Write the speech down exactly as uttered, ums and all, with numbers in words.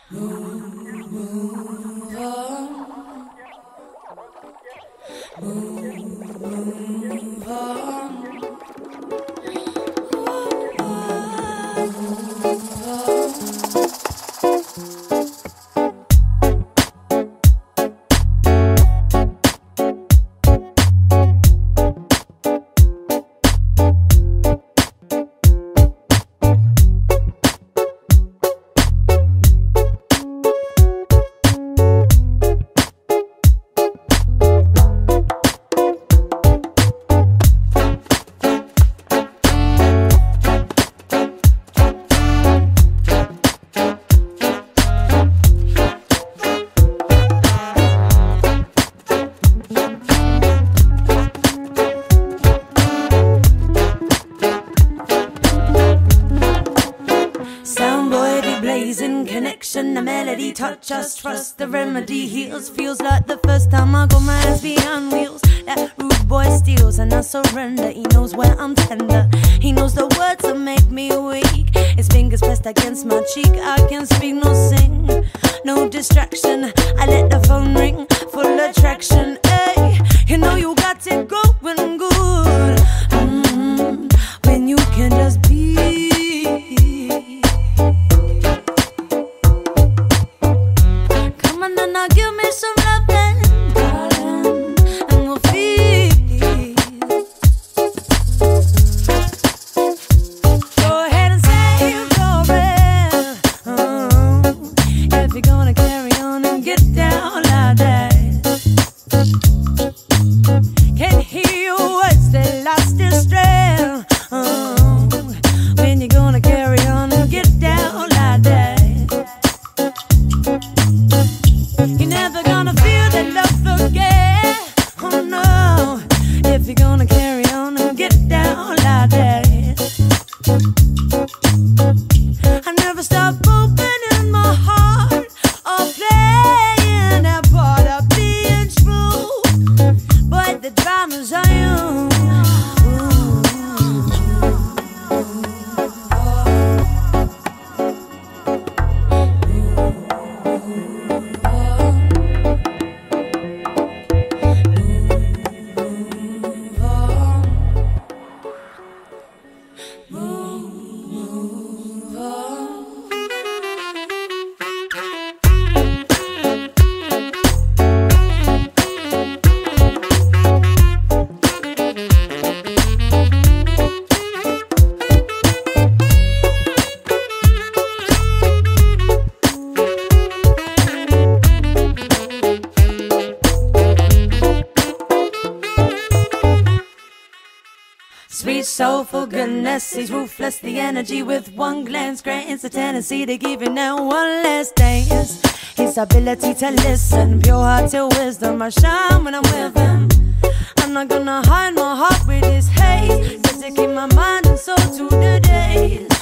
The melody touch us, trust the remedy heals. Feels like the first time I got my hands behind wheels. That rude boy steals and I surrender. He knows where I'm tender. He knows the words that make me weak. His fingers pressed against my cheek. I can speak, no sing, no distraction. I let the phone ring, full attraction. Hey, you know you got it going good. Mm-hmm. When you can just be. Now give me some loving, darling, and we'll feel. Go ahead and say your breath. Oh, if you're gonna carry on and get down like that. Can't hear your words, they lost their strength. Oh, when you're gonna carry on and get down like that. You're never gonna feel that love again. Oh no, if you're gonna carry on and get down like that. I never stop opening my heart or playing that part of being true. But the drama's on you. Sweet soulful goodness, he's ruthless. The energy with one glance grants the tendency to give you now one last dance. His ability to listen, pure heart to wisdom. I shine when I'm with him. I'm not gonna hide my heart with his haze, just to keep my mind and soul to the days.